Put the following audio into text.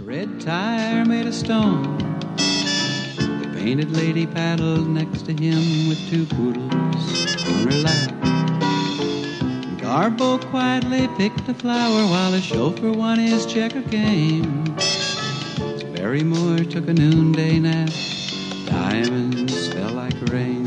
red tire made of stone. The painted lady paddled next to him with two poodles on her lap. Garbo quietly picked a flower while the chauffeur won his checker game. Barrymore took a noonday nap. Diamonds fell like rain.